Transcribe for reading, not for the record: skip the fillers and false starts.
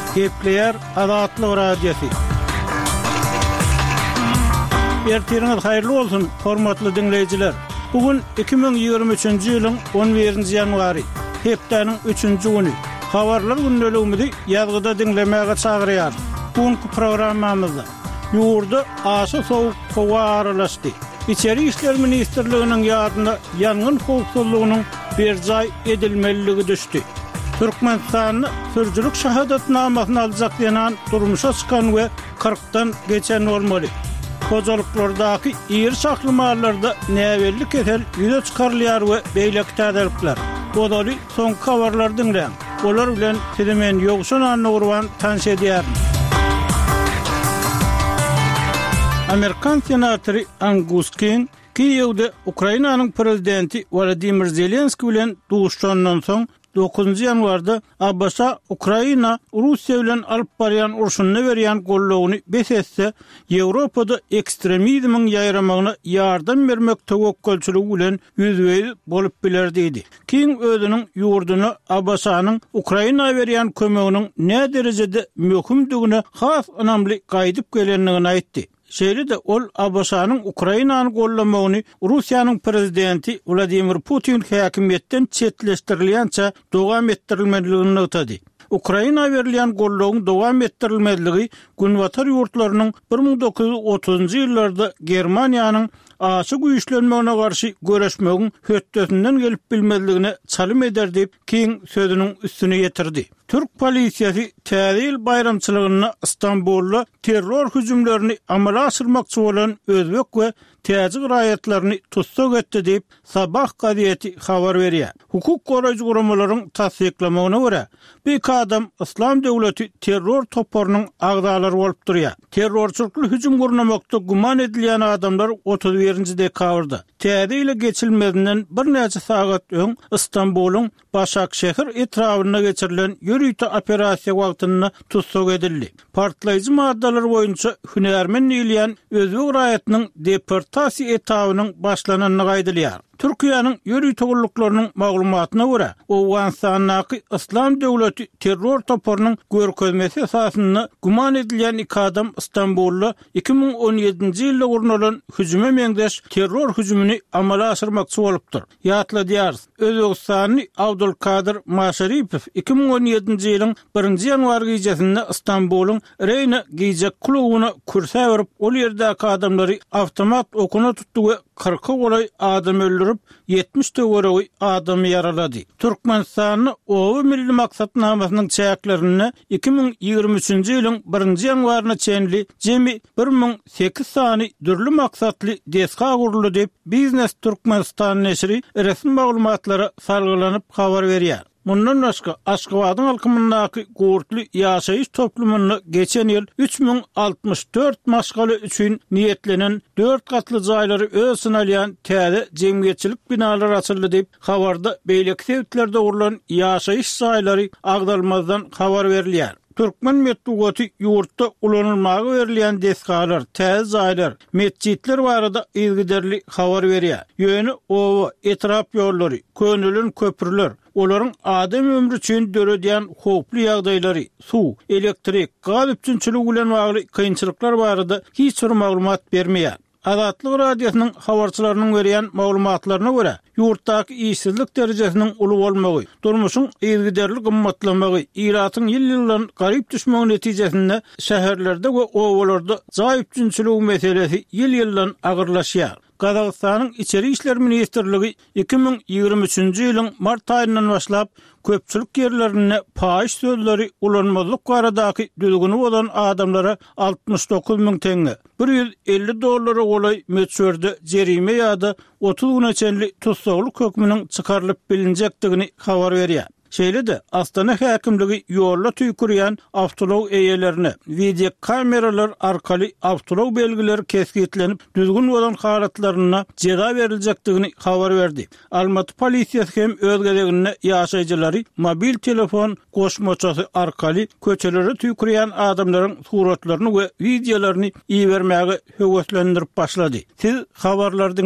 Kepler Azatlyk Radiosu. Ertiriniz hayırlı olsun, hormatly dinleyijiler. Bugün 2023-nji ýylyň 11-nji ýanwary, hepdeniň 3-nji güni. Habarlar gündeligimizi ýazgyda dinlemäge çagyrýar. Bugünkü programmamyzda ýurda aşy sowuk howa aralaşdy. İçeri İşler Ministrliginiň ýardynda ýangyn howpsuzlygynyň berjay edilmeligi düşdi. Türkmenistanyň sürjülük şahadatnamasyny aljak diýen durmuşa çykan we 40-dan geçen bolmaly. Kozalyklardaky ýer saklamalarda näwellik etel ýüze çykarylýar we beýlek täzelikler. Bodaly soňky habarlar dinleýän. Olar bilen sizimen ýogşan anlagurwan tanış edýär. Amerikan senatory Angus King Kiýewde Ukrainanyň prezidenti Volodymyr Zelenski bilen duşuşandan soň 9-njy ýanwarda Abbasa Ukraina Russiýa bilen alyp barýan urşuny berýän gollugyny besetse Ýewropada ekstremizmiň ýaýramagyna ýardam bermek tewekkelçiligi bilen ýüzbeýiz bolup biler diýdi. King özüniň ýurduny Abbasanyň Ukraina berýän kömeginiň ne derejede möhümdigine has önemli gaýdyp gelenligini aýtdy. Şeýle-de ol Abbasanyň Ukrainany gollamagyny Russiýanyň prezidenti Vladimir Putin häkimetden çetleşdirilýänçe dowam etdirilmeligini ötedi. Ukraina berilýän gollagyň dowam etdirilmediligi günwatar ýurtlarynyň 1930-njy ýyllarda Germaniýanyň aşy güýçlenmegine garşy göreşmegiň hötdesinden gelip bilmezligine çalym eder diýip King sözüniň üstüne ýetirdi. Türk polisiýasy täze bayramçylygyna Istanbulda terror hüjümlerini amala aşyrmakçy bolan özbek we täze raýatlaryny tutsak etdi diýip Sabah gazetesi habar berýär. Hukuk goraýjy guramalaryň tasdiklamagyna görä, bir adam İslam döwleti terror toplarynyň agdalary bolup durýar. Terrorçylykly hüjüm gurnamakda guman edilýän adamlar 31-nji dekabrda täze ile geçilmedinden bir näçe sagat öň Istanbulyň Başakşehir etrawyna geçirilen ýürüýte operasiýa wagtynda tutsak edildi. Partlaýjy maddalar boýunça hünärmen ýylýän özbek raýatynyň deportasiýa etabynyň başlananyny gaýdylýar. Türkiýanyň ýürüýte gulluklarının maglumatyna görä, Owganistanyň İslam döwleti terror toplarynyň görkezmesi esasynda guman edilýän iki adam Istanbulda 2017-nji ýylda gurnulan hüjüme meňdeş terror hüjümini amala aşyrmakçy bolupdyr. Ýatladýar, Özbekistanyň Abdulkadir Maşaripow 2017-nji ýylyň 1-nji ýanwar gecesinde Istanbulyň Reyna gejek klubyna kursa berip, ol ýerdäki adamlary awtomat okuna tutdy we 40 golay adam öldürüp 70 töweregi adamy yaralady. Türkmenistanyň owy milli maksatnamasynyň çäklerini 2023-nji ýylyň 1-nji ýanwaryna çenli jemi 1008 sany dürli maksatly deska guruldy diýip Biznes Türkmenistan neşri resmi maglumatlara salgylanyp habar berýär. Mundan başga Aşgabatyň alkymyndaky gurtly ýaşaýyş toplumyny geçen ýyl 3064 maşgaly üçin niýetlenen 4 gatly jaýlary ösün alýan täze jemgyýetçilik binalary açyldy diýip habarda beýleki sebäplerde urulan ýaşaýyş jaýlary agdalmazdan habar berilýär. Türkmen medeniýeti ýurtda ulanylmagy berilýän deskalar, täze jaýlar, mesjitler barada ilgiderli habar berýär. Ýöne owa etrap ýollary, könülen köprüler, olaryň adam ömrü üçin döredýän howply ýagdaýlary, suw, elektrik, gaz üçinçiligi bilen bagly kynçylyklar barada hiç bir maglumat bermeýär. Azatlyk radiosynyň habarçylarynyň berýän maglumatlaryna görä, ýurtdaky işsizlik derejesiniň uly bolmagy, durmuşyň ilgiderli gymmatlamagy, iratyň ýyl-ýyldan garyp düşmegi netijesinde şäherlerde we owalarda jaý üçinçiligi meselesi ýyl-ýyldan agyrlaşýar. Gazagystanyň İçeri İşler Ministrligi 2023-nji ýylyň mart aýyndan başlap köpçülik ýerlerine paýyş sözleri ulanmazlyk baradaky düzgüni bolan adamlara 69 000 teňe, $150 golay meçherde jerime ýa-da 30 güne çenli tutsaklyk hökmüniň çykarylyp bilinjekdigini habar berýär. Şeýle-de Astana häkimligi ýolda tüýkürýän awtolog eýelerine video kameralar arkaly awtolog belgileri keskitlenip düzgün bolan halatlaryna jeda beriljakdygyny habar berdi. Almaty polisiýasy hem öz gelegine ýaşaýjylary mobil telefon goşmaçasy arkaly köçelere tüýkürýän adamlaryň suratlaryny we videolaryny iýermäge höweslendirip başlady. Siz habarlardan